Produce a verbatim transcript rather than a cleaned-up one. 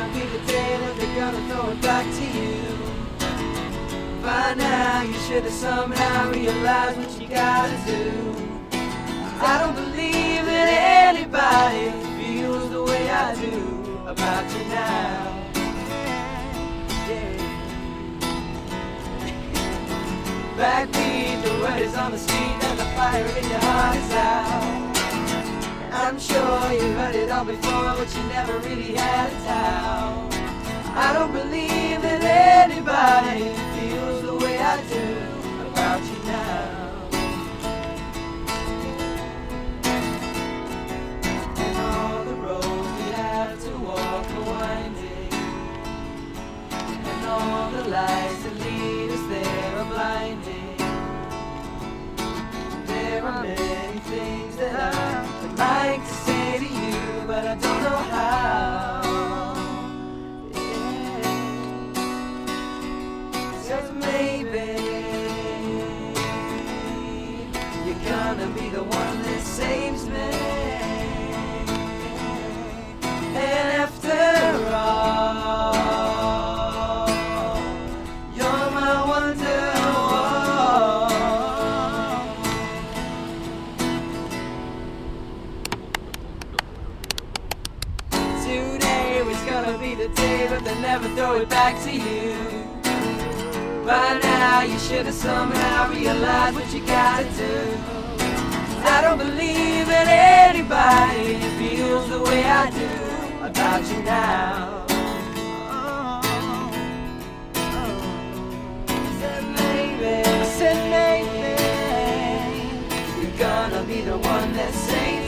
gonna be the day that they're gonna throw it back to you. By now you should have somehow realized what you gotta do. I don't believe that anybody feels the way I do about you now. Yeah. Backbeat, the word is on the street and the fire in your heart is out. I'm sure you've heard it all before, but you never really had a towel. I don't believe that anybody feels the way I do about you now. And all the roads we have to walk are winding, and all the lights that lead us there are blinding. There are many things that I would like to say to you, but I don't know how. Yeah. 'Cause maybe you're gonna be the one that saves me. And after all, you're my wonderwall. Today was gonna be the day, but they never throw it back to you. By now you should have somehow realized what you gotta do. I don't believe that anybody feels the way I do about you now. Oh, oh. Said maybe, said maybe you're gonna be the one that saves